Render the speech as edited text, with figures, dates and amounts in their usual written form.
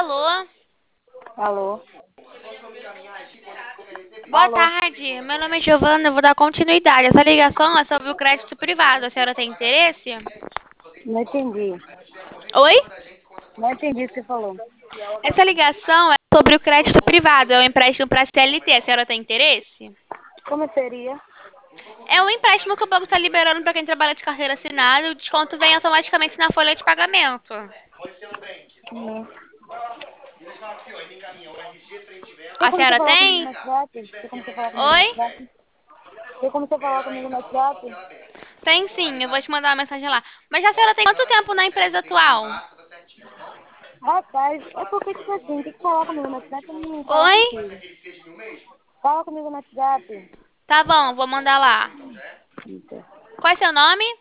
Alô? Alô? Boa Alô? tarde. Meu nome é Giovana, eu vou dar continuidade. Essa ligação é sobre o crédito privado. A senhora tem interesse? Não entendi. Oi? Não entendi o que você falou. Essa ligação é sobre o crédito privado. É um empréstimo para CLT. A senhora tem interesse? Como seria? É um empréstimo que o banco está liberando para quem trabalha de carteira assinada. O desconto vem automaticamente na folha de pagamento. Hum. Tem A como você senhora falar comigo tem? no WhatsApp? Tem como você falar comigo no Oi? WhatsApp? Tem como você falar comigo no WhatsApp? Tem sim, eu vou te mandar uma mensagem lá. Mas a senhora tem quanto tempo na empresa atual? Rapaz, é porque, tipo assim, tem que falar comigo no WhatsApp e não falar Oi? contigo. Fala comigo no WhatsApp. Tá bom, vou mandar lá. Eita. Qual é seu nome?